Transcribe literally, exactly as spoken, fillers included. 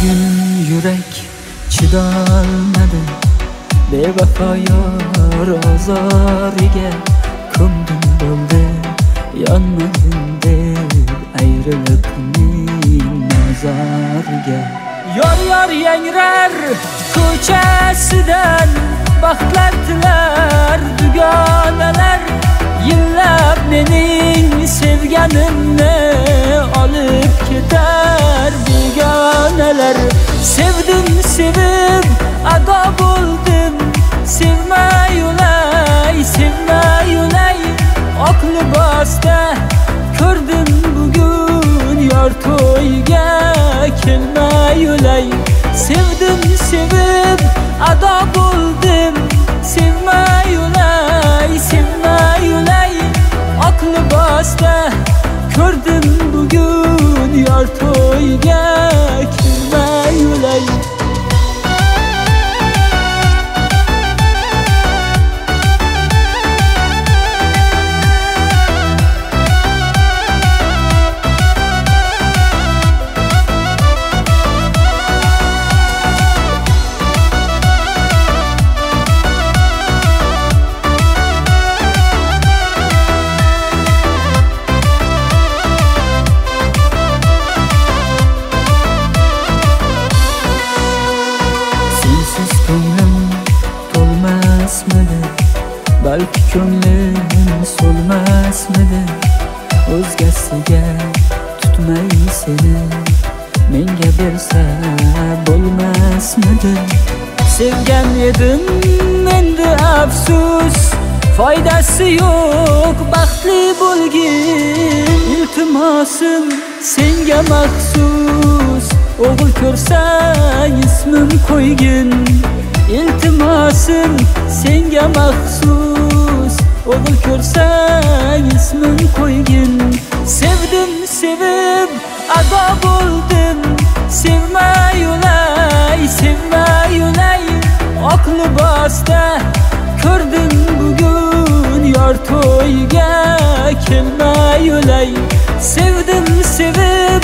Bugun yurak chidolmadi bevafo yor ozoriga. Ko'nglim bo'ldi yonmagin deb ayrilib uning nazariga. Yor yor yangrar ko'chasidan baxtlar tilar dugonalar. Yillab mening sevganimni olib ketar begonalar. Sevdim sevib ado bo'ldim, sevmay ulay sevmay ulay. Oq libosda ko'rdim bugun yor to'yiga kelmay ulay. Sevdim sevib ado bo'ldim, sevmay ulay sevmay ulay. Oq libosda ko'rdim bugun yor to'yiga kelmay ulay. Balki ko'nglim so'lmasmidi, o'zgasiga tutmay seni menga bersa bo'lmasmidi. Sevgan edim endi afsus, foydasi yo'q baxtli bo'lgin. Iltimosim senga maxsus, o'g'il ko'rsang ismim qo'ygin. Iltimosim senga maxsus, o'g'il ko'rsang ismim qo'ygin. Sevdim sevib ado bo'ldim, sevmay ulay sevmay ulay. Oq libosda ko'rdim bugun yor to'yiga kelmay ulay. Sevdim sevib